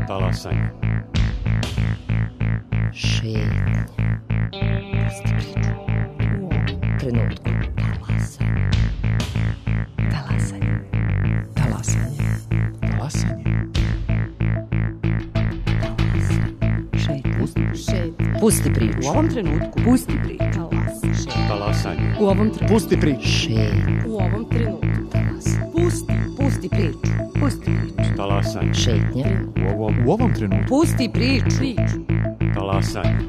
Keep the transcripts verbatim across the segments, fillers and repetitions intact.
Talasanje. Šetnja. Pusti priču. U ovom trenutku. Talasanje. Talasanje. Talasanje. Talasanje. Šetnja. Šetnja. Pusti priču. U ovom trenutku. Pusti priču. Talasanje. Talasanje. U ovom trenutku. Pusti priču. Šetnja. U ovom trenutku. Talasanje. Pusti. Pusti priču. Pusti priču. Talasanje. Šetnja. U ovom, u ovom trenutku. Pusti priču. Priču. Talasanje.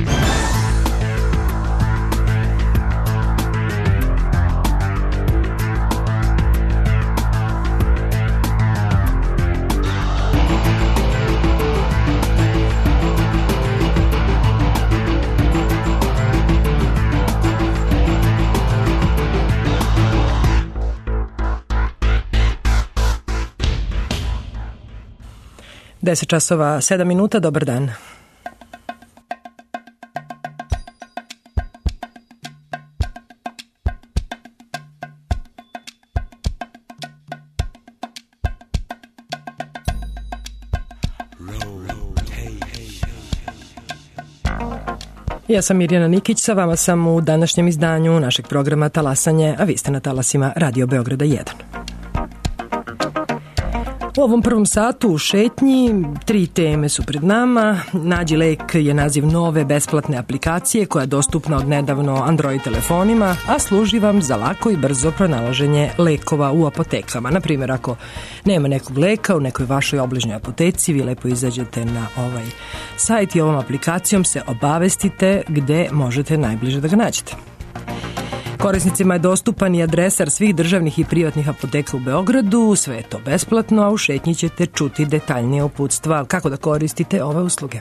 deset časova sedam minuta, dobar dan. Ja sam Mirjana Nikić, sa vama sam u današnjem izdanju našeg programa Talasanje, a vi ste na talasima Radio Beograda jedan. U ovom prvom satu u šetnji tri teme su pred nama. Nađi lek je naziv nove besplatne aplikacije koja je dostupna od nedavno Android telefonima, a služi vam za lako i brzo pronalaženje lekova u apotekama. Na primjer, ako nema nekog leka u nekoj vašoj obližnjoj apoteci, vi lepo izađete na ovaj sajt i ovom aplikacijom se obavestite gde možete najbliže da ga nađete. Korisnicima je dostupan i adresar svih državnih i privatnih apoteka u Beogradu, sve je to besplatno, a u šetnji ćete čuti detaljnije uputstva kako da koristite ove usluge.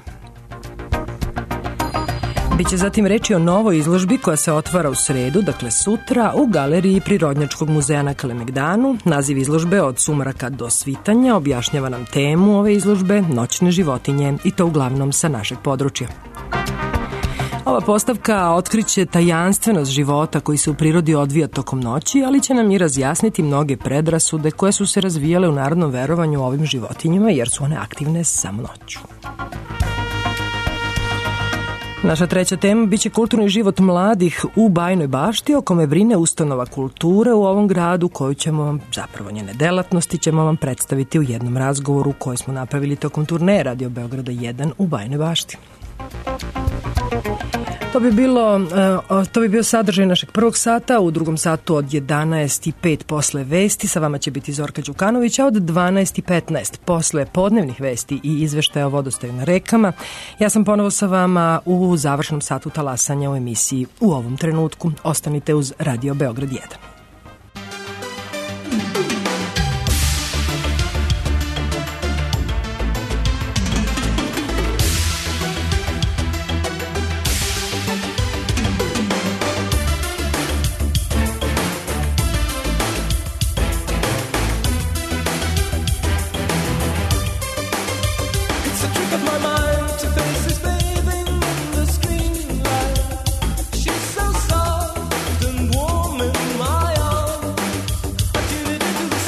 Biće zatim reči o novoj izložbi koja se otvara u sredu, dakle sutra, u galeriji Prirodnjačkog muzeja na Kalemegdanu. Naziv izložbe Od sumraka do svitanja objašnjava nam temu ove izložbe, noćne životinje, i to uglavnom sa našeg područja. Ova postavka otkriće tajanstvenost života koji se u prirodi odvija tokom noći, ali će nam i razjasniti mnoge predrasude koje su se razvijale u narodnom verovanju o ovim životinjama, jer su one aktivne samo noću. Naša treća tema biće kulturni život mladih u Bajinoj Bašti, o kome brine ustanova kulture u ovom gradu, koju ćemo vam, zapravo njene delatnosti, ćemo vam predstaviti u jednom razgovoru koji smo napravili tokom turneje Radio Beograda jedan u Bajinoj Bašti. To bi bilo, to bi bio sadržaj našeg prvog sata. U drugom satu od jedanaest i pet posle vesti sa vama će biti Zorka Đukanović, a od dvanaest i petnaest posle podnevnih vesti i izveštaja o vodostaju na rekama. Ja sam ponovo sa vama u završnom satu talasanja u emisiji U ovom trenutku. Ostanite uz Radio Beograd jedan. She's so soft and warm in my arms. I give it to the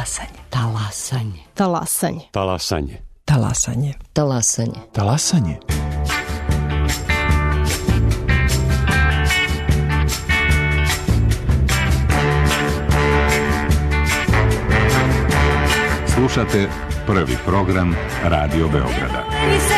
Talasanje. Talasanje. Talasanje. Talasanje. Talasanje. Talasanje. Talasanje. Slušate prvi program Radio Beograda.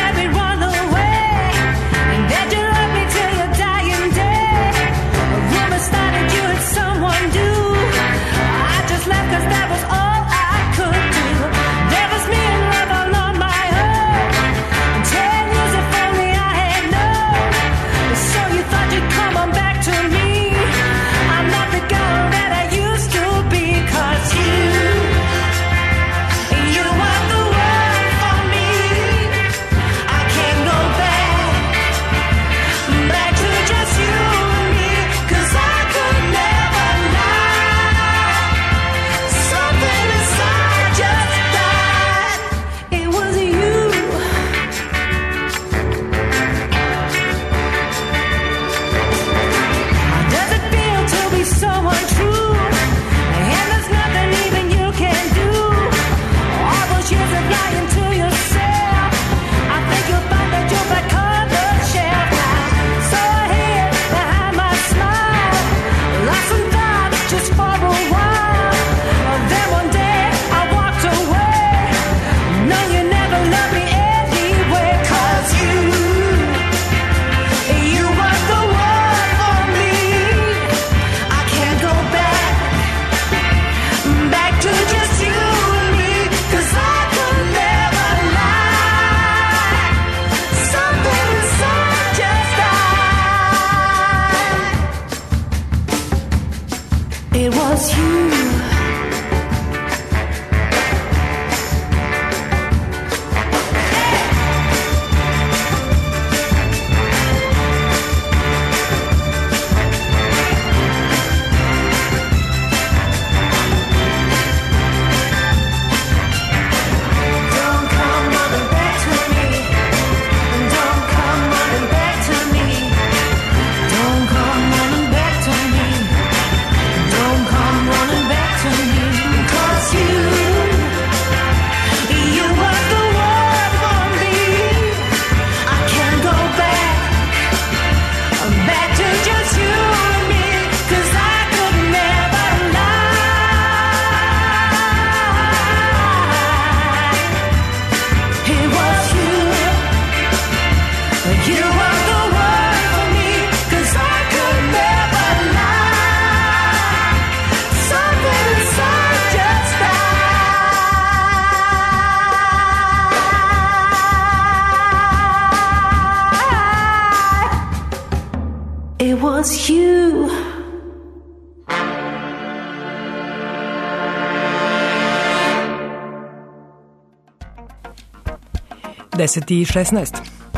deset i šesnaest.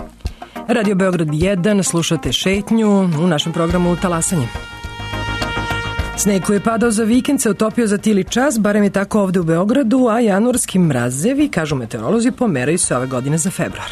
Radio Beograd jedan, slušate šetnju u našem programu Talasanje. Sneg koji je padao za vikend se otopio za tili čas, barem je tako ovde u Beogradu, a januarski mrazevi, kažu meteorolozi, pomeraju se ove godine za februar.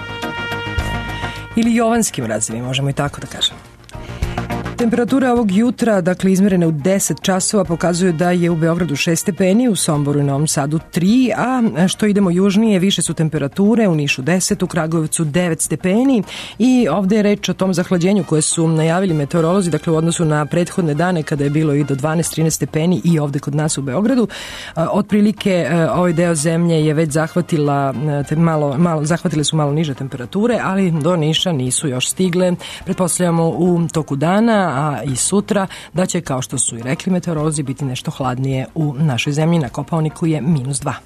Ili jovanski mrazevi, možemo i tako da kažemo. Temperatura ovog jutra, dakle izmerene u deset časova, pokazuju da je u Beogradu šest stepeni, u Somboru i Novom Sadu tri, a što idemo južnije, više su temperature, u Nišu deset, u Kragujevcu devet stepeni i ovde je reč o tom zahlađenju koje su najavili meteorolozi, dakle u odnosu na prethodne dane kada je bilo i do dvanaest trinaest stepeni i ovde kod nas u Beogradu. Otprilike ovaj deo zemlje je već zahvatila, malo, malo, zahvatile su malo niže temperature, ali do Niša nisu još stigle. Pretpostavljamo u toku dana, a i sutra, da će, kao što su i rekli meteorolozi, biti nešto hladnije u našoj zemlji. Na Kopaoniku je minus dva.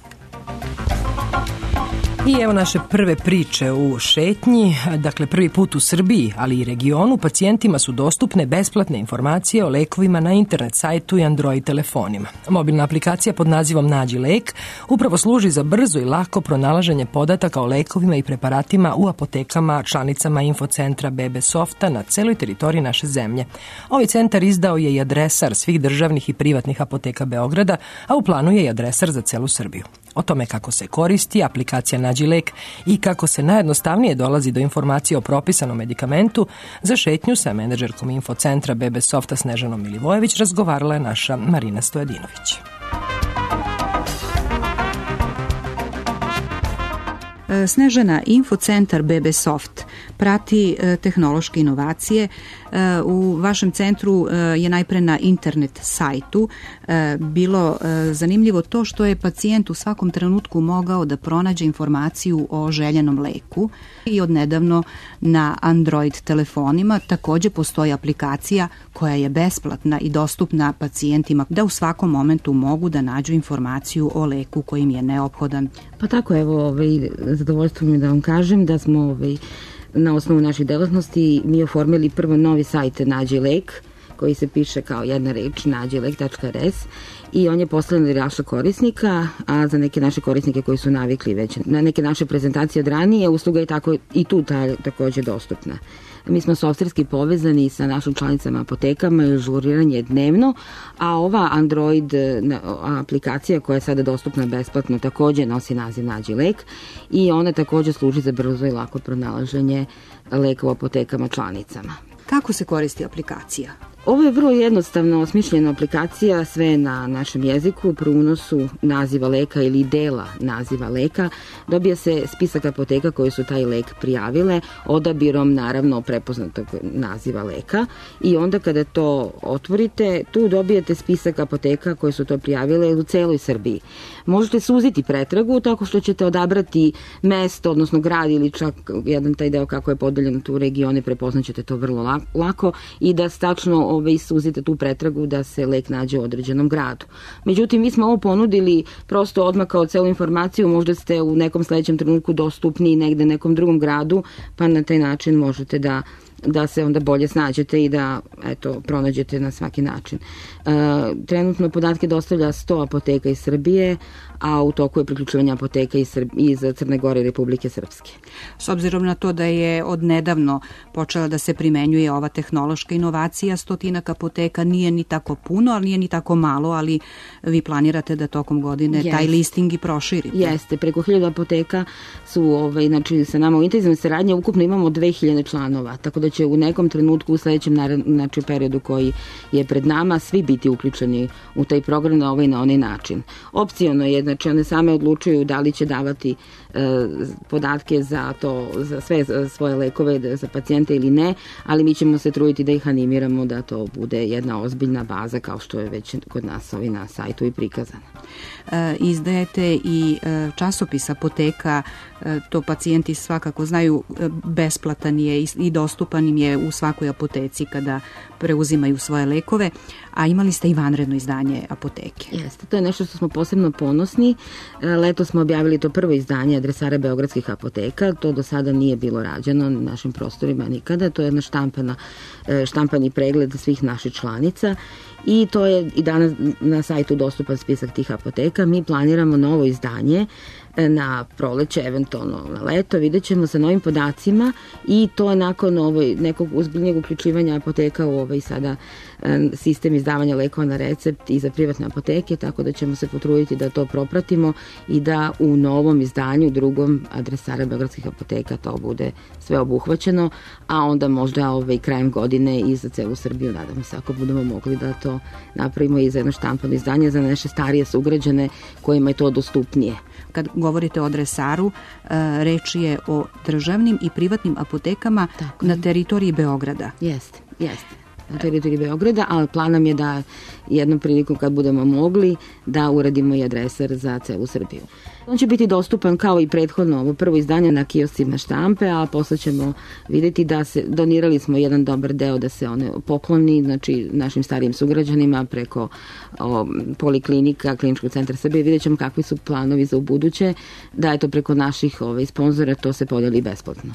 I evo naše prve priče u šetnji. Dakle, prvi put u Srbiji, ali i regionu, pacijentima su dostupne besplatne informacije o lekovima na internet sajtu i Android telefonima. Mobilna aplikacija pod nazivom Nađi lek upravo služi za brzo i lako pronalaženje podataka o lekovima i preparatima u apotekama, članicama infocentra B B Softa na celoj teritoriji naše zemlje. Ovaj centar izdao je i adresar svih državnih i privatnih apoteka Beograda, a u planu je i adresar za celu Srbiju. O tome kako se koristi aplikacija Nađi lek i kako se najjednostavnije dolazi do informacije o propisanom medikamentu, za šetnju sa menadžerkom infocentra B B Softa Snežanom Milivojević razgovarala je naša Marina Stojadinović. Snežana, Infocentar B B Soft prati tehnološke inovacije. U vašem centru je najpre na internet sajtu bilo zanimljivo to što je pacijent u svakom trenutku mogao da pronađe informaciju o željenom leku i odnedavno na Android telefonima takođe postoji aplikacija koja je besplatna i dostupna pacijentima da u svakom momentu mogu da nađu informaciju o leku koji im je neophodan. Pa tako, evo, ovaj, zadovoljstvo mi da vam kažem da smo ovaj, na osnovu naših delatnosti mi oformili prvo novi sajt Nađi lek, koji se piše kao jedna reč nađi lek tačka er es i on je postavljen za naša korisnika, a za neke naše korisnike koji su navikli već na neke naše prezentacije od ranije, usluga je tako i tu ta, takođe dostupna. Mi smo softverski povezani sa našim članicama apotekama i ažuriranje je dnevno, a ova Android aplikacija koja je sada dostupna besplatno takođe nosi naziv Nađi lek i ona takođe služi za brzo i lako pronalaženje leka u apotekama članicama. Kako se koristi aplikacija? Ovo je vrlo jednostavno osmišljena aplikacija, sve na našem jeziku, pri unosu naziva leka ili dela naziva leka. Dobija se spisak apoteka koji su taj lek prijavile, odabirom naravno prepoznatog naziva leka i onda kada to otvorite, tu dobijete spisak apoteka koje su to prijavile u celoj Srbiji. Možete suziti pretragu tako što ćete odabrati mesto, odnosno grad ili čak jedan taj deo kako je podeljen tu u regione, prepoznaćete to vrlo lako i da stačno Ove, suzite tu pretragu da se lek nađe u određenom gradu. Međutim, mi smo ovo ponudili prosto odmah kao celu informaciju, možda ste u nekom sledećem trenutku dostupni negde nekom drugom gradu, pa na taj način možete da da se onda bolje snađete i da eto, pronađete na svaki način. E, trenutno podatke dostavlja sto apoteka iz Srbije, a u toku je priključivanje apoteka iz, iz Crne Gore i Republike Srpske. S obzirom na to da je odnedavno počela da se primenjuje ova tehnološka inovacija, stotinak apoteka nije ni tako puno, ali nije ni tako malo, ali vi planirate da tokom godine Jeste. taj listing i proširite. Jeste, preko hiljadu apoteka su ovaj, znači, sa nama u intenzivnoj saradnji, ukupno imamo dve hiljade članova, tako da će u nekom trenutku u sledećem znači, periodu koji je pred nama svi biti uključeni u taj program na ovaj na onaj način. Opciono je, znači one same odlučuju da li će davati e, podatke za to, za sve za svoje lekove za pacijente ili ne, ali mi ćemo se truditi da ih animiramo da to bude jedna ozbiljna baza kao što je već kod nas ovi na sajtu i prikazana. E, izdajete i e, časopis apoteka, e, to pacijenti svakako znaju, e, besplatan je i, i dostupan im je u svakoj apoteci kada preuzimaju svoje lekove, a imali ste i vanredno izdanje apoteke. Jeste, to je nešto što smo posebno ponosni. Leto smo objavili to prvo izdanje adresara beogradskih apoteka, to do sada nije bilo rađeno na našim prostorima nikada, to je jedna štampana, štampani pregled svih naših članica i to je i danas na sajtu dostupan spisak tih apoteka. Mi planiramo novo izdanje na proleće, eventualno na leto, vidjet ćemo sa novim podacima i to je nakon ovaj, nekog uzbiljnijeg uključivanja apoteka u ovaj sada sistem izdavanja lekova na recept i za privatne apoteke, tako da ćemo se potruditi da to propratimo i da u novom izdanju, drugom adresara beogradskih apoteka to bude sve obuhvaćeno, a onda možda ovaj, krajem godine i za celu Srbiju, nadamo se, ako budemo mogli da to napravimo i za jedno štampano izdanje za naše starije sugrađane kojima je to dostupnije. Kad govorite o adresaru, reč je o državnim i privatnim apotekama Tako. na teritoriji Beograda. Jeste, jeste. Na teritoriji Beograda, ali plan nam je da jednom prilikom kad budemo mogli da uradimo i adresar za celu Srbiju. On će biti dostupan kao i prethodno ovo prvo izdanje na kioscima štampe, a posle ćemo vidjeti da se, donirali smo jedan dobar deo da se one pokloni, znači našim starijim sugrađanima preko o, poliklinika, Kliničkog centra Srbije, vidjet ćemo kakvi su planovi za ubuduće, da je to preko naših ovaj, sponzora, to se podeli besplatno.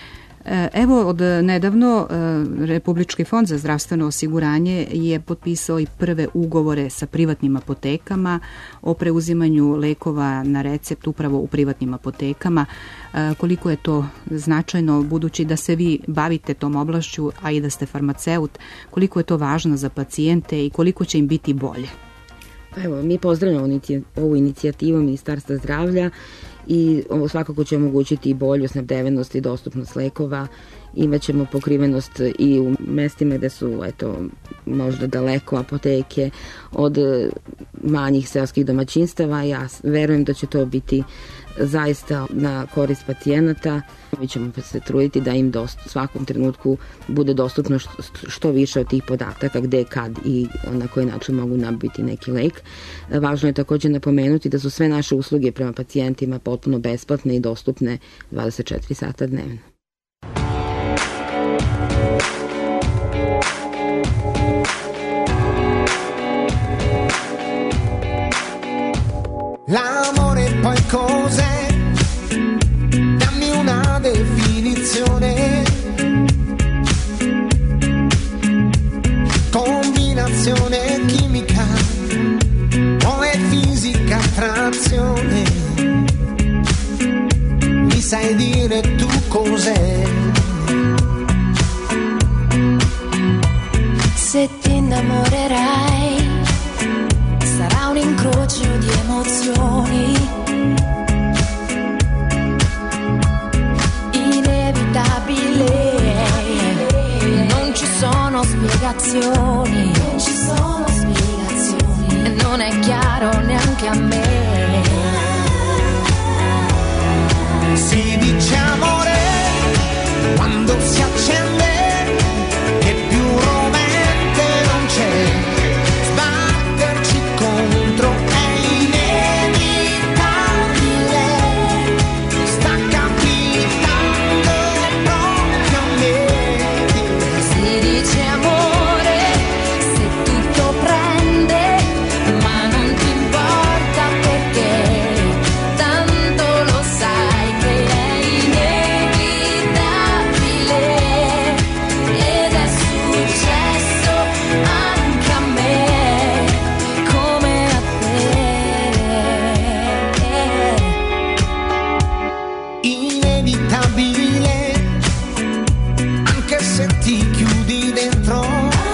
Evo, od nedavno Republički fond za zdravstveno osiguranje je potpisao i prve ugovore sa privatnim apotekama o preuzimanju lekova na recept upravo u privatnim apotekama. Koliko je to značajno, budući da se vi bavite tom oblašću, a i da ste farmaceut, koliko je to važno za pacijente i koliko će im biti bolje? Evo, mi pozdravljamo ovu inicijativu Ministarstva zdravlja i svakako će omogućiti i bolju snabdevenost i dostupnost lekova imaćemo pokrivenost i u mestima gde su eto, možda daleko apoteke od manjih seoskih domaćinstava. Ja verujem da će to biti zaista na korist pacijenata. Mi ćemo se truditi da im dost, svakom trenutku bude dostupno što, što više od tih podataka, gde, kad i na koji način mogu nabaviti neki lek. Važno je također napomenuti da su sve naše usluge prema pacijentima potpuno besplatne i dostupne dvadeset četiri sata dnevno. L'amore poi cos'è? Dammi una definizione. Combinazione chimica o è fisica attrazione? Mi sai dire tu cos'è? Se ti innamorerai sarà un incrocio di emozioni inevitabile, non ci sono spiegazioni, non ci sono spiegazioni, non è chiaro neanche a me. Si dice amore quando si accende, che più rovente non c'è. Sbatterci contro è inevitabile, sta capitando proprio a me. Si dice amore se tutto prende, ma non ti importa perché tanto lo sai che è inevitabile ed è successo anche a me come a te. Inevitabile, anche se ti chiudi dentro.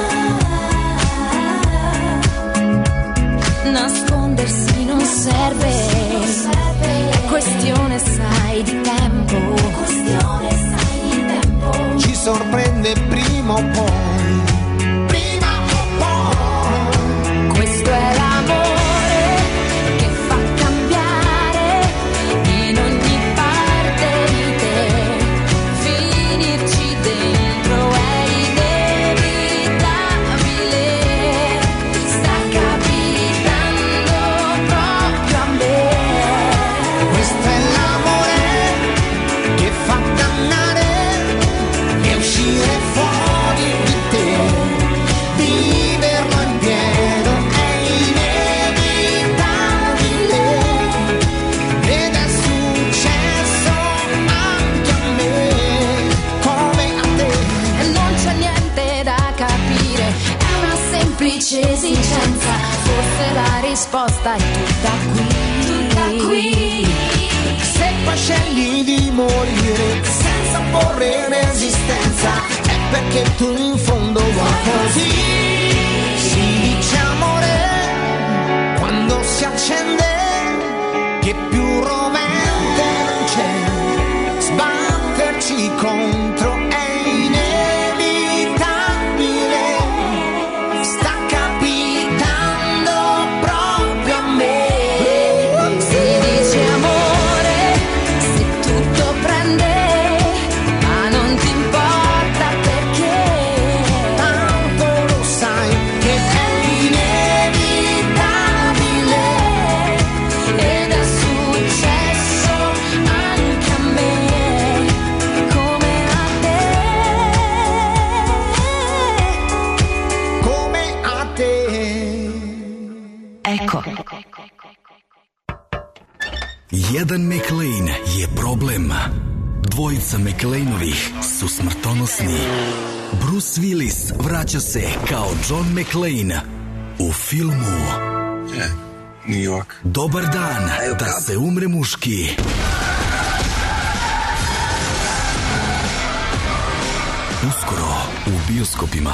Nascondersi non serve, è questione sai di tempo, questione sai di tempo. Ci sorprende prima o poi, prima o poi. Questo è l'amore che fa cambiare in ogni parte di te, finirci dentro è inevitabile, sta capitando proprio a me. Questo è l'amore che fa dannare e uscire fuori di te, viverlo in pieno è inevitabile ed è successo anche a me come a te. E non c'è niente da capire, è una semplice esigenza, forse la risposta è tutta qui, tutta qui. Se poi scegli di morire senza porre resistenza è perché tu in fondo vuoi così. Si dice amore quando si accende, che più rovente non c'è. Sbatterci contro è inevitabile, sta capitando proprio a me. Si dice amore se tutto prende, ma non ti importa perché Tanto lo sai che è inevitabile ed è successo anche a me come a te. come a te. Eko. Jedan McLean je problem. Dvojica McLeanovih su smrtonosni. Bruce Willis vraća se kao John McClane u filmu New York. Dobar dan, da se umre muški. Uskoro u bioskopima.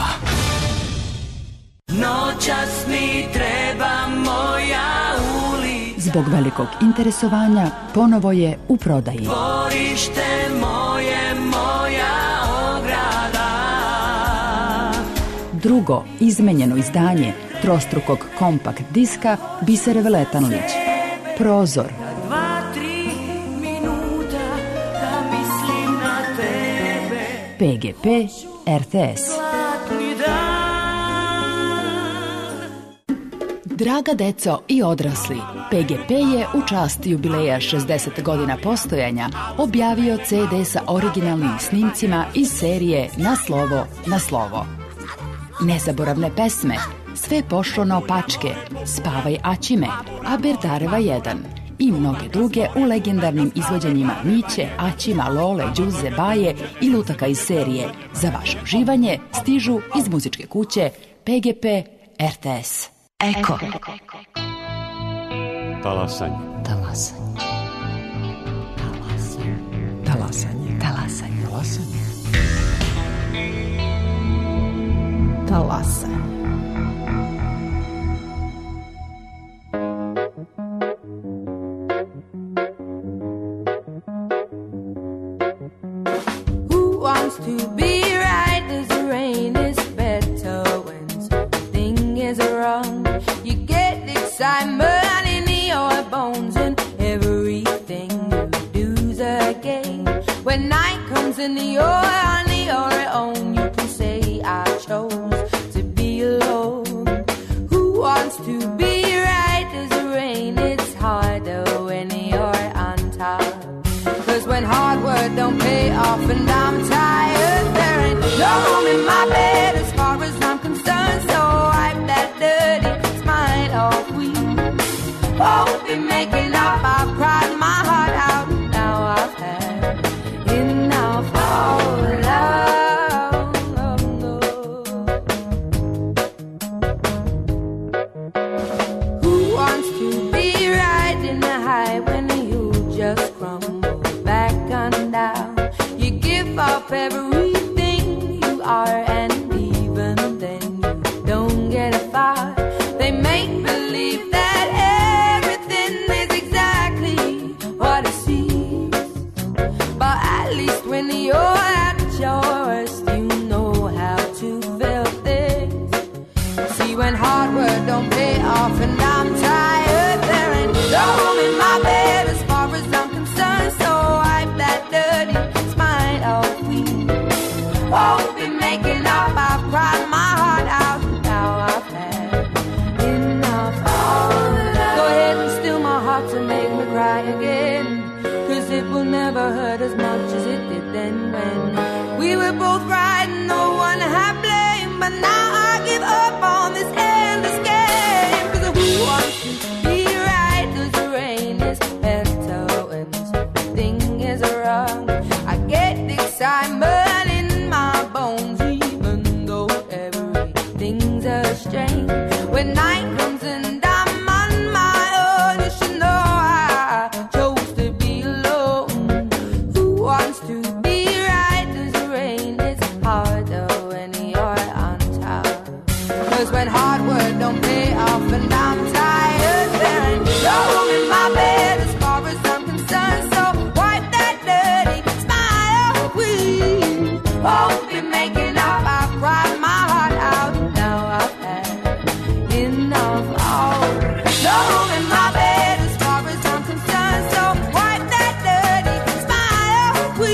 Noćas mi treba moja ulica. Zbog velikog interesovanja ponovo je u prodaji. Dvorište moje, moja drugo, izmenjeno izdanje trostrukog kompakt diska Bisere Letanlić. Prozor. Dva, tri minuta da mislim na tebe. P G P R T S. Zlatni dan. Draga deco i odrasli, P G P je u čast jubileja šezdeset godina postojanja objavio C D sa originalnim snimcima iz serije Na slovo, na slovo. Nezaboravne pesme, Sve pošlo naopačke, Spavaj Aćime, A Berdareva jedan i mnoge druge u legendarnim izvođenjima Miće, Aćima, Lole, Đuze, Baje i lutaka iz serije. Za vaše uživanje stižu iz muzičke kuće P G P R T S. Eko. Talasanje. Talasanje. Talasanje. Talasanje. Talasanje. Talasanje. Who wants to be right as the rain is better when something is wrong? You get excitement in your bones and everything you do's a game. When night comes and you're on your own, you can say I chose to be alone. Who wants to be right as the rain? It's harder when you're on top. Cause when hard work don't pay off and I'm tired, there ain't no room in my bed as far as I'm concerned. So wipe that dirty smile off. We won't be making up. I've cried my heart out. Now I've had enough of love. Who wants to be right in the high when you just crumble back on down? You give up everything you are, and even then you don't get far. They make believe that everything is exactly what it seems, but at least when you're at your worst, you know how to feel things. See, when hard work don't pay off and I'm tired, there ain't no room in my bed as far as I'm concerned. So wipe that dirty smile off. We won't be making up. I've cried my heart out. Now I've had enough of love. Go ahead and steal my heart to make me cry again, cause it will never hurt as much as it did then when we were both right and no one had blame. But now I give up on this endless game. Cause who wants to be right as the rain is better when something is wrong? I get excitement in my bones even though everything's a strain. When night comes and I'm on my own, you should know I chose to be alone. Who wants to be right as the rain? It's harder when you're on top. Cause when hard work don't pay off and I'm tired, there ain't no room in my bed as far as I'm concerned. So wipe that dirty smile. We won't be making up. I've cried my heart out. Now I've had enough. Oh, no room in my bed as far as I'm concerned. So wipe that dirty smile. We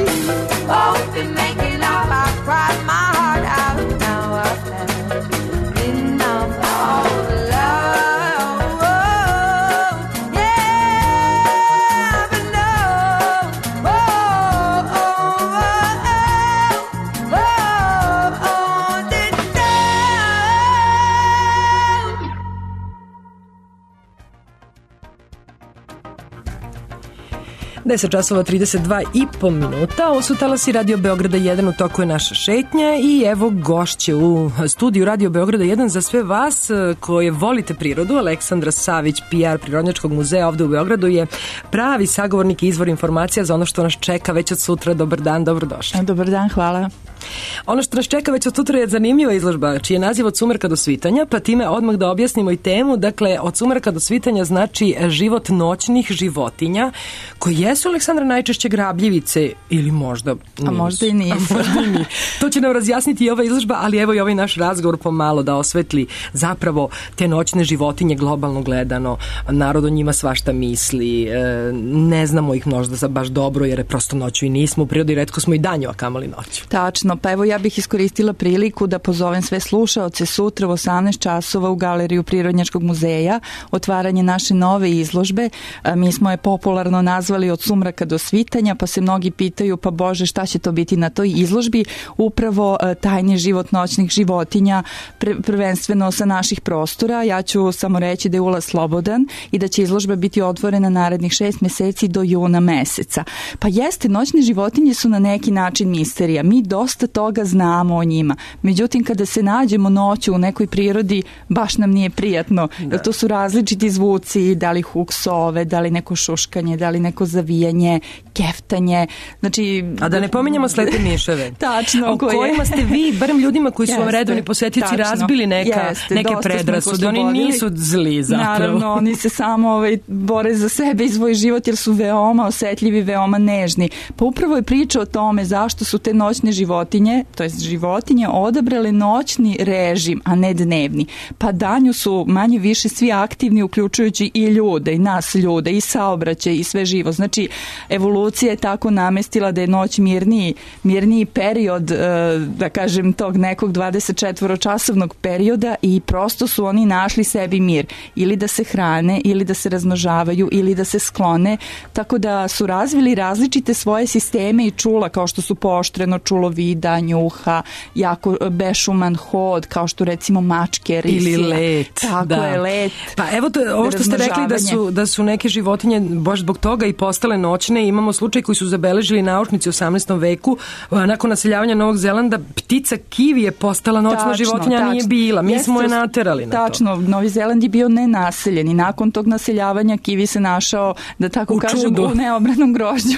won't be making up. I've cried my heart out. Now I've had enough of love. Oh, yeah, but no. Oh, oh, oh, oh, oh, oh, did deset časova trideset dva i po minuta. Ovo su talasi Radio Beograda jedan, u toku je naša šetnja i evo gošće u studiju Radio Beograda jedan za sve vas koje volite prirodu. Aleksandra Savić, P R Prirodnjačkog muzeja ovde u Beogradu, je pravi sagovornik i izvor informacija za ono što nas čeka već od sutra. Dobar dan, dobrodošli. Dobar dan, hvala. Ono što nas čeka već od sutra je zanimljiva izložba, čiji je naziv Od sumraka do svitanja, pa time odmah da objasnimo i temu. Dakle, od sumraka do svitanja znači život noćnih životinja, koji jesu, Aleksandra, najčešće grabljivice ili možda nisu? A možda i nisu. Možda i nije. To će nam razjasniti i ova izložba, ali evo i ovaj naš razgovor pomalo da osvetli zapravo te noćne životinje globalno gledano. Narod o njima svašta misli, ne znamo ih možda za baš dobro, jer je prosto noću i nismo u prirodi, retko smo i danju, a kamoli noću. Tačno, pa evo ja bih iskoristila priliku da pozovem sve slušaoce sutra u osamnaest časova u Galeriju Prirodnjačkog muzeja, otvaranje naše nove izložbe. Mi smo je popularno nazvali Od sumraka do svitanja, pa se mnogi pitaju, pa Bože, šta će to biti na toj izložbi? Upravo tajni život noćnih životinja, prvenstveno sa naših prostora. Ja ću samo reći da je ulaz slobodan i da će izložba biti otvorena narednih šest meseci do juna meseca. Pa jeste, noćne životinje su na neki način misterija. Mi dosta toga znamo o njima. Međutim, kada se nađemo noću u nekoj prirodi, baš nam nije prijatno. Da. To su različiti zvuci, da li huk sove, da li neko šuškanje, da li neko zavijanje, keftanje. Znači, a da ne pominjamo slepe miševe. Tačno. O koje... kojima ste vi, barem ljudima koji su vam redovni posjetioci, razbili neka, jeste, neke predrasude. Oni nisu zli zapravo. Naravno, oni se samo ovaj, bore za sebe i svoj život jer su veoma osetljivi, veoma nežni. Pa upravo je priča o tome zašto su te noćne životinje, to jest životinje, odabrale noćni režim, a ne dnevni. Pa danju su manje više svi aktivni, uključujući i ljude, i nas ljude, i saobraćaj, i sve živo. Znači, evolucija je tako namestila da je noć mirniji, mirniji period, da kažem, tog nekog dvadesetčetvoročasovnog perioda i prosto su oni našli sebi mir. Ili da se hrane, ili da se razmnožavaju, ili da se sklone. Tako da su razvili različite svoje sisteme i čula, kao što su pooštreno čulo vida, njuha, jako bešuman hod, kao što recimo mačke, risija. Ili let. Tako da. je, let. Pa evo to, ovo što ste rekli da su, da su neke životinje baš zbog toga i postale noćne. Imamo slučaj koji su zabeležili naučnici u osamnaestom veku. Nakon naseljavanja Novog Zelanda, ptica kivi je postala noćna tačno, životinja, a nije bila. Mi Jeste, smo je naterali na tačno, to. Tačno, Novi Zeland je bio nenaseljen i nakon tog naseljavanja kivi se našao, da tako u kažem, čudu. u neobranom grožđu.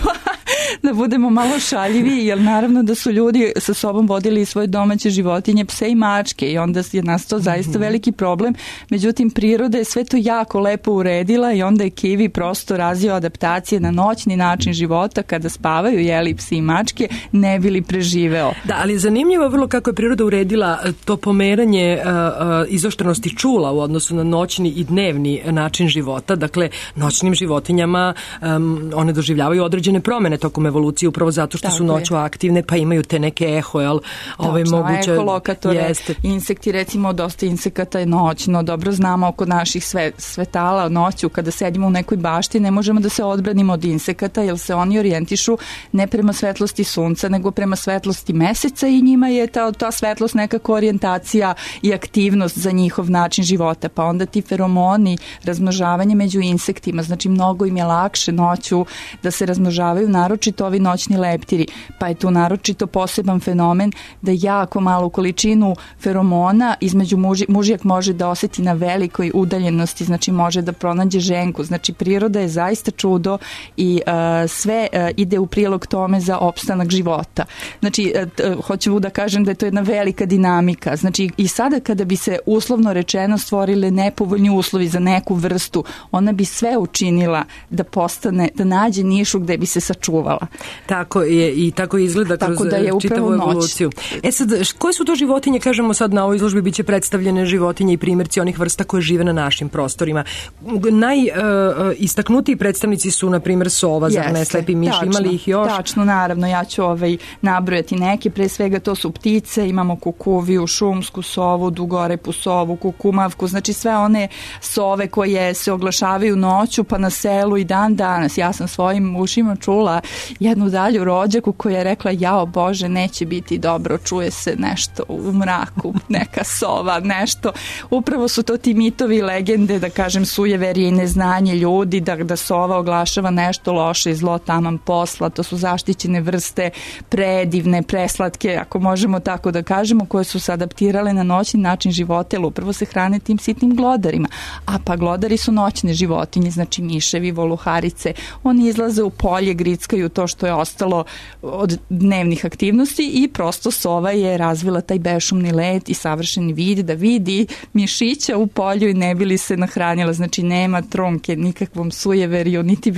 Da budemo malo šaljivi, jer naravno da su ljudi sa sobom vodili svoje domaće životinje, pse i mačke, i onda je nastao zaista veliki problem. Međutim, priroda je sve to jako lepo uredila i onda je kivi prosto razvio adaptacije na noćni način života, kada spavaju, jeli, psi i mačke, ne bili preživeo. Da, ali zanimljivo vrlo kako je priroda uredila to pomeranje uh, uh, izoštrenosti čula u odnosu na noćni i dnevni način života. Dakle, noćnim životinjama um, one doživljavaju određene promene tokom evolucije, upravo zato što Tako su noću je. aktivne, pa imaju te neke eho, jel? Ove moguće ekolokatore, jeste. Insekti, recimo, dosta insekata je noćno, dobro znamo oko naših sve, svetala noću, kada sedimo u nekoj bašti, ne možemo da se odbranimo od insekata, jer se oni orijentišu ne prema svetlosti sunca, nego prema svetlosti meseca i njima je ta, ta svetlost nekako orijentacija i aktivnost za njihov način života, pa onda ti feromoni, razmnožavanje među insektima, znači mnogo im je lakše noću da se razmnožavaju, naročito ovi noćni leptiri, pa je tu naročito poseban fenomen da jako malu količinu feromona između muži, mužijak može da oseti na velikoj udaljenosti, znači može da pronađe ženku, znači priroda je zaista čudo i uh, sve uh, ide u prilog tome za opstanak života. Znači, uh, hoću da kažem da je to jedna velika dinamika, znači i sada kada bi se uslovno rečeno stvorile nepovoljni uslovi za neku vrstu, ona bi sve učinila da postane, da nađe nišu gde bi se sačuvala. Tako je i tako izgleda kroz tako da je čitavu evoluciju. E sad, koje su to životinje, kažemo sad na ovoj izložbi biće predstavljene životinje i primjerci onih vrsta koje žive na našim prostorima. Najistaknutiji uh, predstavnici su, na primjer, sova, zar ne, slepi miš, tačno, imali ih još? Tačno, naravno, ja ću ovaj, nabrojati neke, pre svega to su ptice, imamo kukuviju, šumsku sovu, dugorepu sovu, kukumavku, znači sve one sove koje se oglašavaju noću, pa na selu i dan danas. Ja sam svojim ušima čula jednu dalju rođaku koja je rekla, jao Bože, neće biti dobro, čuje se nešto u mraku, neka sova, nešto. Upravo su to ti mitovi i legende, da kažem, sujeverije i neznanje ljudi, da, da sova oglašava nešto loše i zlo taman posla, to su zaštićene vrste, predivne, preslatke, ako možemo tako da kažemo, koje su se adaptirale na noćni način života, jer upravo se hrane tim sitnim glodarima. A pa glodari su noćne životinje, znači miševi, voluharice, oni izlaze u polje, grickaju to što je ostalo od dnevnih aktivnosti i prosto sova je razvila taj bešumni let i savršeni vid da vidi mišića u polju i ne bi li se nahranila, znači nema trunke nikakvom sujeveriju niti bilo čemu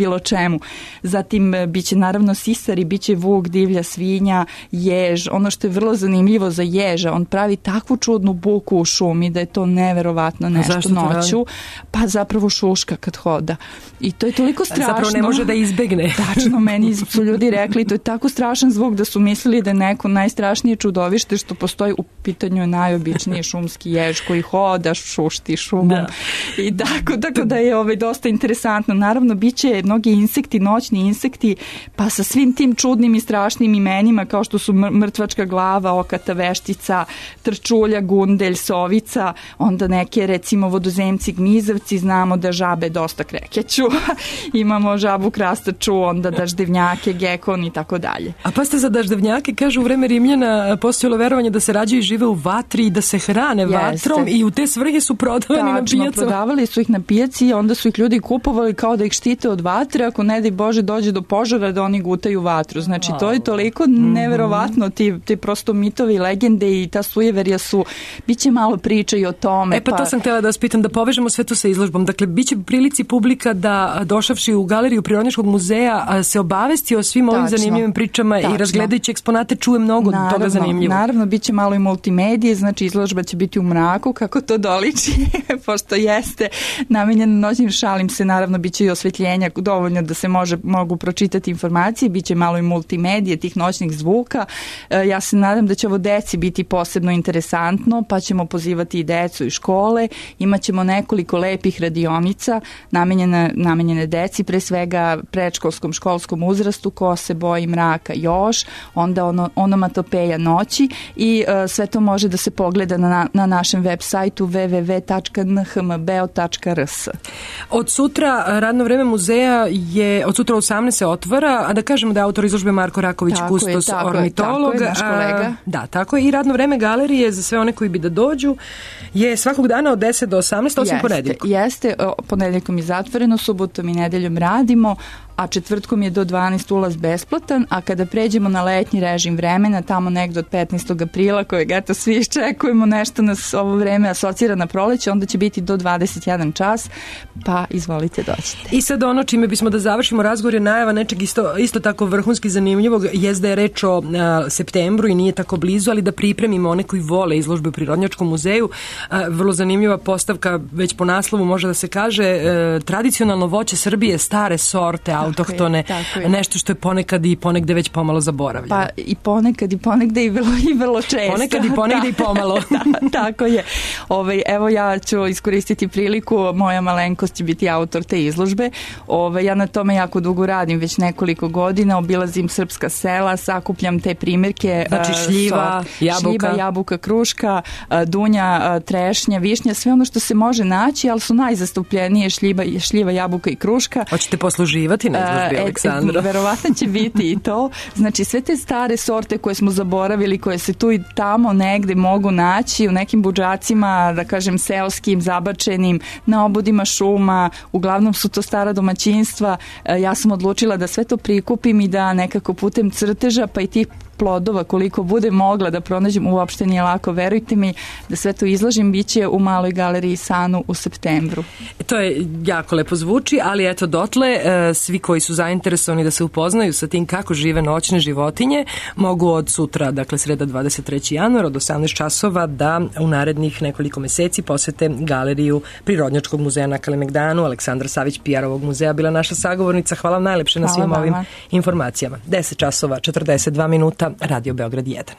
svemu. Zatim biće naravno sisari, biće vuk, divlja svinja, jež. Ono što je vrlo zanimljivo za ježa, on pravi takvu čudnu buku u šumi da je to neverovatno nešto noću. Pa zapravo šuška kad hoda. I to je toliko strašno. Zapravo ne može da izbegne. Tačno, meni su ljudi rekli, to je tako strašan zvuk da su mislili da je neko najstrašnije čudovište što postoji. U pitanju je najobičniji šumski jež koji hoda, šušti šumom. Da. I tako, tako da je ovaj dosta interesantno. Naravno, bit će mnogi insekti, noćni insekti, pa sa svim tim čudnim i strašnim imenima kao što su mrtvačka glava, okata veštica, trčulja, gundelj, sovica, onda neke recimo vodozemci, gmizavci, znamo da žabe dosta krekeću. Imamo žabu krastaču, onda daždevnjake, gekon i tako dalje. A pa ste za daždevnjake, kažu u vreme Rimljana postojalo verovanje da se rađaju i žive u vatri i da se hrane Jeste. vatrom i u te svrhe su prodavani na pijacama. Prodavali su ih na pijaci i onda su ih ljudi kupovali kao da ih štite od vatre, ako ne daj Bože dođe do požara da oni gutaju vatru. Znači to je toliko neverovatno, ti, ti prosto mitovi, legende i ta sujeverja su, bit će malo priče i o tome. E pa, pa to sam htjela da vas pitam, da povežemo sve to sa izložbom. Dakle, bit će prilici publika da došavši u galeriju Prirodnjačkog muzeja se obavesti o svim ovim Tačno. zanimljivim pričama Tačno. i razgledajući eksponate čuje mnogo naravno, toga zanimljivo. Naravno, bit će malo i multimedije, znači izložba će biti u mraku, kako to doliči, pošto jeste namenjeno noćnim, šalim se, naravno bit će i osvetljenja dovoljno da se može, mogu pročitati informacije, bit će malo i multimedije tih noćnih zvuka. E, ja se nadam da će ovo deci biti posebno interesantno, pa ćemo pozivati i decu i škole, imat ćemo nekoliko lepih radionica namenjene, namenjene deci, pre svega predškolskom, školskom uzrastu, ko se boji mraka još, onda ono, onomatopeja noći i e, sve to može da se pogleda na, na našem web sajtu w w w tačka n h m b o tačka r s. Od sutra radno vreme muzeja je, od sutra osamnaest se otvara, a da kažemo da je autor izložbe Marko Raković, tako kustos, je, tako ornitolog. Je, tako je, naš kolega. A, da, tako je. I radno vreme galerije za sve one koji bi da dođu je svakog dana od deset do osamnaest, osim ponedeljkom. Jeste, ponedeljkom je zatvoreno, subotom i nedeljom radimo, a četvrtkom je do dvanaest ulaz besplatan, a kada pređemo na letnji režim vremena, tamo negde od petnaestog aprila, kojeg eto svi iščekujemo, nešto nas ovo vreme asocira na proleće, onda će biti do dvadeset jedan čas, pa izvolite dođite. I sad ono čime bismo da završimo razgovor je najava nečeg isto, isto tako vrhunski zanimljivog, jest da je reč o a, septembru i nije tako blizu, ali da pripremimo one koji vole izložbe u Prirodnjačkom muzeju. A, vrlo zanimljiva postavka, već po naslovu može da se kaže, e, tradicionalno voće Srbije, stare sorte, autohtone, je, nešto što je ponekad i ponegde već pomalo zaboravljeno. Pa i ponekad i ponegde i vrlo, i vrlo često. Ponekad i ponegde da, i pomalo. Da, tako je. Ove, evo ja ću iskoristiti priliku, moja malenkost će biti autor te izložbe. Ove, ja na tome jako dugo radim, već nekoliko godina, obilazim srpska sela, sakupljam te primjerke. Znači šljiva, sort, jabuka. Šljiva, jabuka, kruška, dunja, trešnja, višnja, sve ono što se može naći, ali su najzastupljenije šljiva, šljiva, jabuka i kruška. Hoćete posluživati na izložbi, Aleksandro? E, verovatno će biti i to. Znači sve te stare sorte koje smo zaboravili, koje se tu i tamo negde mogu naći u nekim budžacima, da kažem seoskim, zabačenim, na obodima šuma, uglavnom su to stara domaćinstva. E, ja sam odlučila da sve to prikupim i da nekako putem crteža pa i tih plodova koliko bude mogla da pronađem, uopšte nije lako, verujte mi, da sve to izložim, bit će u Maloj galeriji Sanu u septembru. To je jako lepo zvuči, ali eto dotle svi koji su zainteresovani da se upoznaju sa tim kako žive noćne životinje mogu od sutra, dakle sreda dvadeset trećeg januara od osamnaest časova da u narednih nekoliko meseci posete galeriju Prirodnjačkog muzeja na Kalemegdanu. Aleksandra Savić, P R ovog muzeja, bila naša sagovornica. Hvala vam najlepše na svim ovim informacijama. deset časova četrdeset dva minuta, Radio Beograd jedan.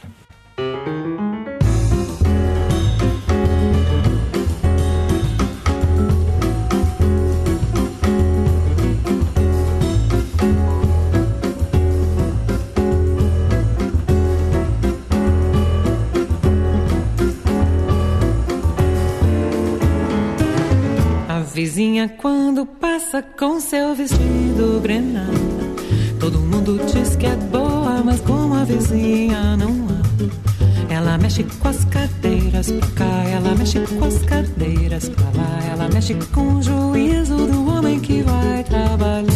Vizinha quando passa com seu vestido granada, todo mundo diz que é boa, mas como a vizinha não há. Ela mexe com as cadeiras pra cá, ela mexe com as cadeiras pra lá, ela mexe com o juízo do homem que vai trabalhar.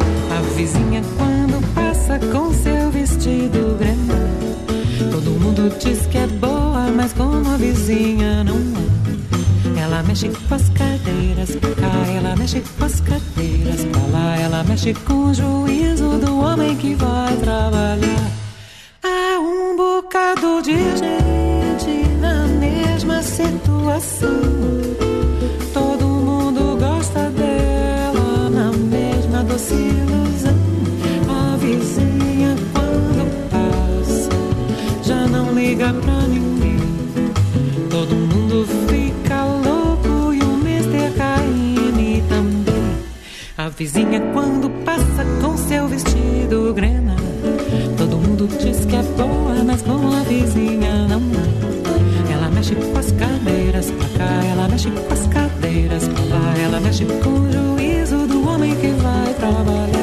Com seu vestido grande, todo mundo diz que é boa, mas como a vizinha não há. Ela mexe com as cadeiras pra cá, ela mexe com as cadeiras pra lá, ela mexe com o juízo do homem que vai trabalhar. Há um bocado de gente na mesma situação. Todo mundo gosta dela na mesma doce ilusão. A vizinha quando passa já não liga pra ninguém. Todo mundo fica louco e o mister Caine também. A vizinha quando passa com seu vestido grena, todo mundo diz que é boa, mas com a vizinha não é. Ela mexe com as cadeiras pra cá, ela mexe com as cadeiras pra lá, ela mexe com o juízo do homem que vai trabalhar.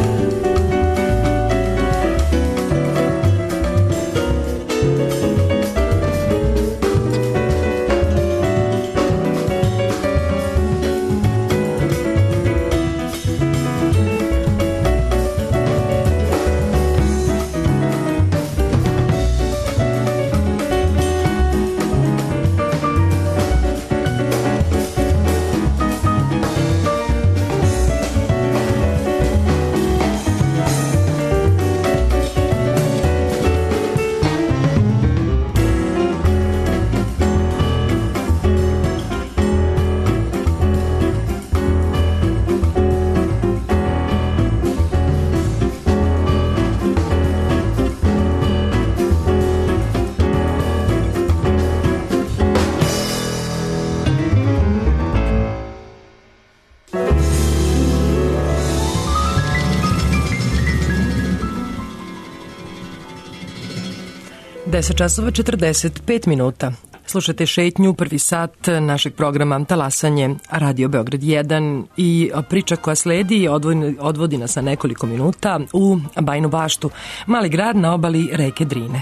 deset časova četrdeset pet minuta. Slušate šetnju, prvi sat našeg programa Talasanje, Radio Beograd jedan, i priča koja sledi odvodi, odvodi nas na nekoliko minuta u Bajinu Baštu, mali grad na obali reke Drine.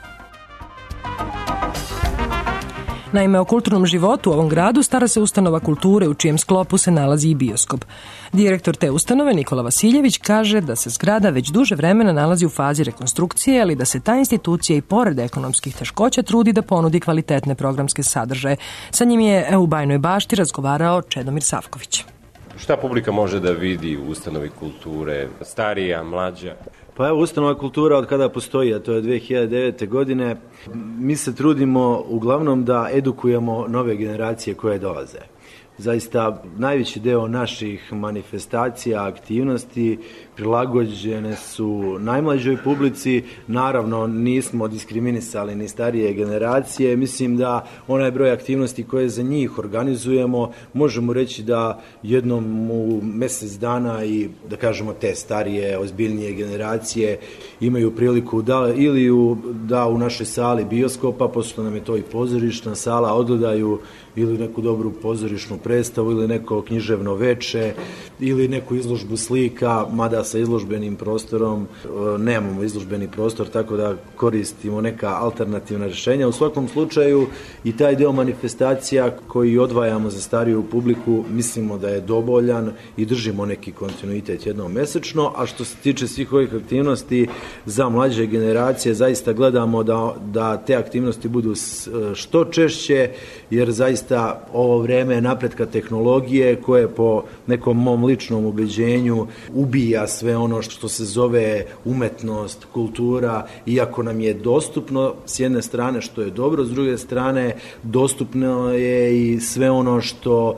Naime, o kulturnom životu u ovom gradu stara se ustanova kulture u čijem sklopu se nalazi i bioskop. Direktor te ustanove, Nikola Vasiljević, kaže da se zgrada već duže vremena nalazi u fazi rekonstrukcije, ali da se ta institucija i pored ekonomskih teškoća trudi da ponudi kvalitetne programske sadržaje. Sa njim je u Bajnoj Bašti razgovarao Čedomir Savković. Šta publika može da vidi u ustanovi kulture, starija, mlađa? Pa evo, ustanova kultura od kada postoji, a to je dve hiljade devete. godine, mi se trudimo uglavnom da edukujemo nove generacije koje dolaze. Zaista najveći deo naših manifestacija, aktivnosti prilagođene su najmlađoj publici. Naravno, nismo diskriminisali ni starije generacije. Mislim da onaj broj aktivnosti koje za njih organizujemo, možemo reći da jednom u mesec dana i, da kažemo, te starije, ozbiljnije generacije imaju priliku da ili u, da u našoj sali bioskopa, pošto nam je to i pozorišna sala, odgledaju ili neku dobru pozorišnu predstavu ili neko književno veče ili neku izložbu slika, mada sa izložbenim prostorom nemamo izložbeni prostor, tako da koristimo neka alternativna rješenja. U svakom slučaju i taj deo manifestacija koji odvajamo za stariju publiku mislimo da je dovoljan i držimo neki kontinuitet jednom mesečno, a što se tiče svih ovih aktivnosti za mlađe generacije, zaista gledamo da, da te aktivnosti budu što češće, jer zaista ovo vreme napretka tehnologije koje po nekom mom ličnom ubeđenju ubija sve ono što se zove umetnost, kultura, iako nam je dostupno s jedne strane, što je dobro, s druge strane dostupno je i sve ono što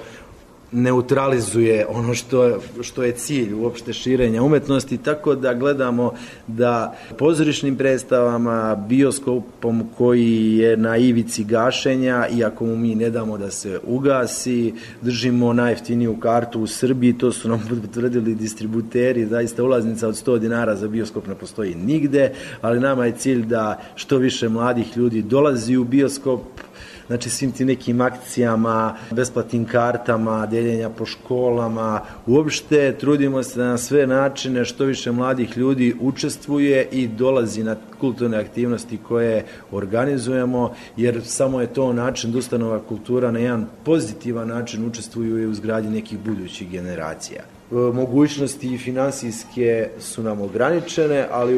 neutralizuje ono što, što je cilj uopšte širenja umetnosti, tako da gledamo da pozorišnim predstavama, bioskopom koji je na ivici gašenja, iako mu mi ne damo da se ugasi, držimo najjeftiniju kartu u Srbiji, to su nam potvrdili distributeri, zaista ulaznica od sto dinara za bioskop ne postoji nigde, ali nama je cilj da što više mladih ljudi dolazi u bioskop, znači svim tim nekim akcijama, besplatnim kartama, deljenja po školama, uopšte trudimo se da na sve načine što više mladih ljudi učestvuje i dolazi na kulturne aktivnosti koje organizujemo, jer samo je to način da ustanova kultura na jedan pozitivan način učestvuju i u izgradnji nekih budućih generacija. Mogućnosti finansijske su nam ograničene, ali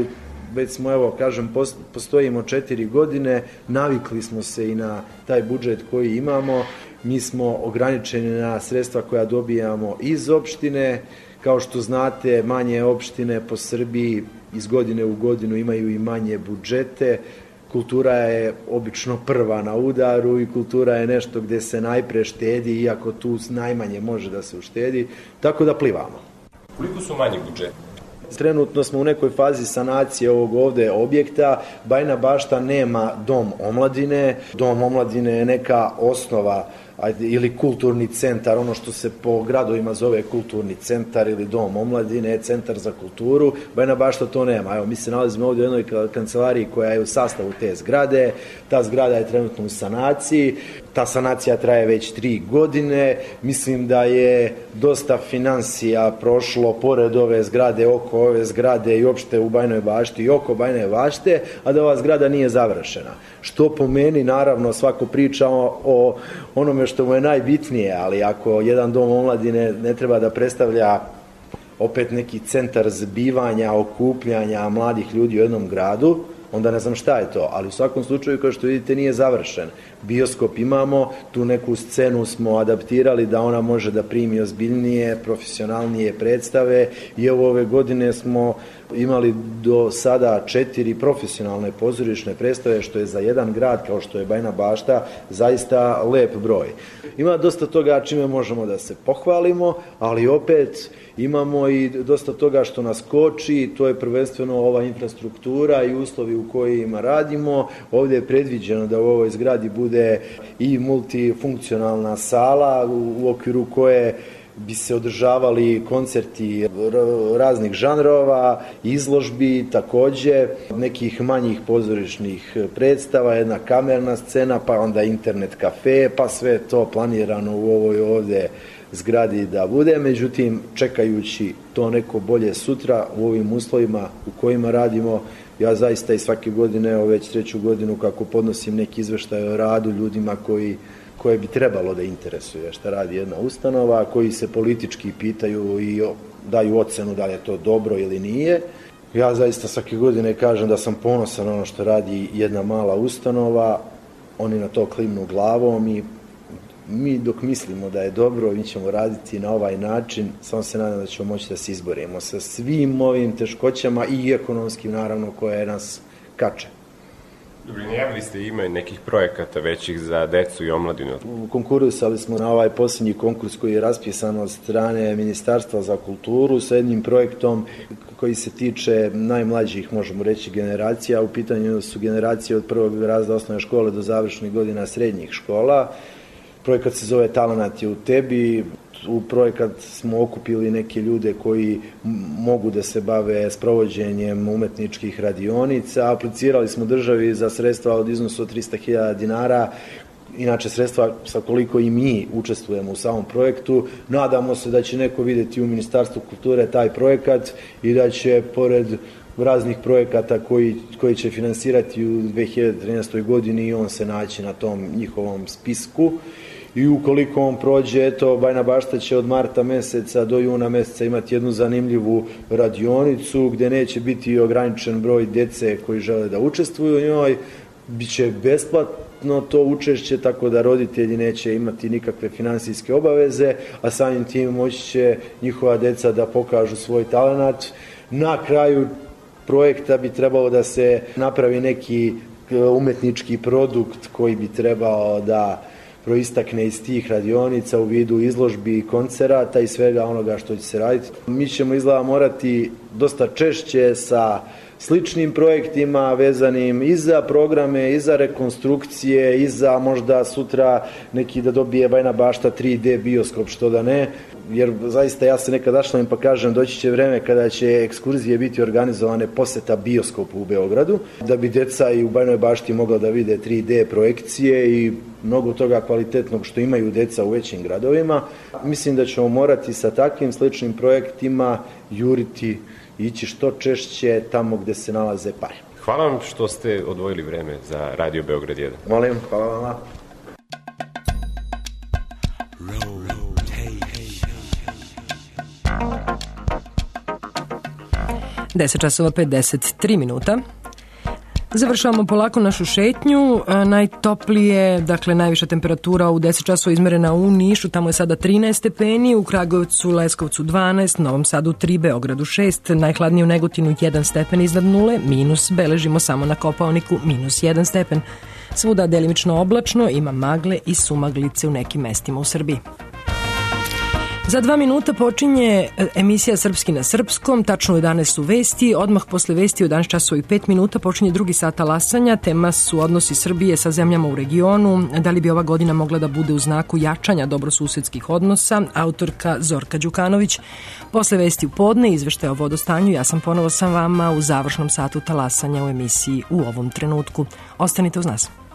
već smo, evo, kažem, postojimo četiri godine, navikli smo se i na taj budžet koji imamo, mi smo ograničeni na sredstva koja dobijamo iz opštine, kao što znate, manje opštine po Srbiji iz godine u godinu imaju i manje budžete, kultura je obično prva na udaru i kultura je nešto gde se najpre štedi, iako tu najmanje može da se uštedi, tako da plivamo. Koliko su manji budžeti? Trenutno smo u nekoj fazi sanacije ovog ovde objekta. Bajina Bašta nema dom omladine. Dom omladine je neka osnova ili kulturni centar, ono što se po gradovima zove kulturni centar ili dom omladine, centar za kulturu. Bajina Bašta to nema. Evo, mi se nalazimo ovdje u jednoj kancelariji koja je u sastavu te zgrade. Ta zgrada je trenutno u sanaciji. Ta sanacija traje već tri godine. Mislim da je dosta finansija prošlo pored ove zgrade, oko ove zgrade i uopšte u Bajinoj Bašti i oko Bajine Bašte, a da ova zgrada nije završena. Što po meni, naravno, svako priča o, o onome što mu je najbitnije, ali ako jedan dom omladine ne treba da predstavlja opet neki centar zbivanja, okupljanja mladih ljudi u jednom gradu, onda ne znam šta je to, ali u svakom slučaju, kao što vidite, nije završen. Bioskop imamo, tu neku scenu smo adaptirali da ona može da primi ozbiljnije, profesionalnije predstave i evo ove godine smo imali do sada četiri profesionalne pozorišne predstave, što je za jedan grad kao što je Bajina Bašta zaista lep broj. Ima dosta toga čime možemo da se pohvalimo, ali opet imamo i dosta toga što nas koči, to je prvenstveno ova infrastruktura i uslovi u kojima radimo. Ovdje je predviđeno da u ovoj zgradi bude i multifunkcionalna sala u okviru koje bi se održavali koncerti raznih žanrova, izložbi, takođe nekih manjih pozorišnih predstava, jedna kamerna scena, pa onda internet kafe, pa sve to planirano u ovoj ovde zgradi da bude. Međutim, čekajući to neko bolje sutra u ovim uslovima u kojima radimo, ja zaista i svake godine, evo već treću godinu kako podnosim neki izveštaj o radu ljudima koji koje bi trebalo da interesuje šta radi jedna ustanova, koji se politički pitaju i daju ocenu da li je to dobro ili nije. Ja zaista svake godine kažem da sam ponosan na ono što radi jedna mala ustanova, oni na to klimnu glavom i mi dok mislimo da je dobro, mi ćemo raditi na ovaj način, samo se nadam da ćemo moći da se izborimo sa svim ovim teškoćama i ekonomskim, naravno, koje nas kače. Dobro, najavili ste ime nekih projekata većih za decu i omladinu. Konkurisali smo na ovaj posljednji konkurs koji je raspisan od strane Ministarstva za kulturu sa jednim projektom koji se tiče najmlađih, možemo reći, generacija. U pitanju su generacije od prvog razreda osnovne škole do završnih godina srednjih škola. Projekat se zove Talenat je u tebi. U projekat smo okupili neke ljude koji mogu da se bave sprovođenjem umetničkih radionica. Aplicirali smo državi za sredstva od iznosu od trista hiljada dinara, inače sredstva sa koliko i mi učestvujemo u samom projektu. Nadamo se da će neko videti u Ministarstvu kulture taj projekat i da će, pored raznih projekata koji, koji će finansirati u dve hiljade trinaestoj godini, i on se naći na tom njihovom spisku. I ukoliko on prođe, eto, Bajina Bašta će od marta meseca do juna meseca imati jednu zanimljivu radionicu gde neće biti ograničen broj dece koji žele da učestvuju u njoj. Biće besplatno to učešće, tako da roditelji neće imati nikakve finansijske obaveze, a samim tim moći će njihova deca da pokažu svoj talenat. Na kraju projekta bi trebalo da se napravi neki umetnički produkt koji bi trebao da proistakne iz tih radionica u vidu izložbi, koncerata i svega onoga što će se raditi. Mi ćemo izgleda morati dosta češće sa sličnim projektima vezanim i za programe, i za rekonstrukcije, i za možda sutra neki da dobije Bajina Bašta tri D bioskop, što da ne, jer zaista ja se nekad dašlam pa kažem doći će vreme kada će ekskurzije biti organizovane poseta bioskopu u Beogradu, da bi deca i u Bajinoj Bašti mogla da vide tri D projekcije i mnogo toga kvalitetnog što imaju deca u većim gradovima. Mislim da ćemo morati sa takvim sličnim projektima juriti, ići što češće tamo gde se nalaze pare. Hvala vam što ste odvojili vreme za Radio Beograd jedan. Molim, hvala vama. deset časova pedeset tri minuta. Završavamo polako našu šetnju. Najtoplije, dakle najviša temperatura u deset časova izmerena u Nišu, tamo je sada trinaest stepeni, u Kragujevcu, Leskovcu dvanaest, Novom Sadu tri, Beogradu šest, najhladnije u Negotinu jedan stepen iznad nule, minus beležimo samo na Kopaoniku, minus jedan stepen. Svuda delimično oblačno, ima magle i sumaglice u nekim mestima u Srbiji. Za dva minuta počinje emisija Srpski na srpskom, tačno u jedanaest su vesti, odmah posle vesti u jedanaest časova i pet minuta počinje drugi sat talasanja, tema su odnosi Srbije sa zemljama u regionu, da li bi ova godina mogla da bude u znaku jačanja dobrosusedskih odnosa, autorka Zorka Đukanović. Posle vesti u podne, izveštaje o vodostanju, ja sam ponovo sa vama u završnom satu talasanja u emisiji U ovom trenutku. Ostanite uz nas.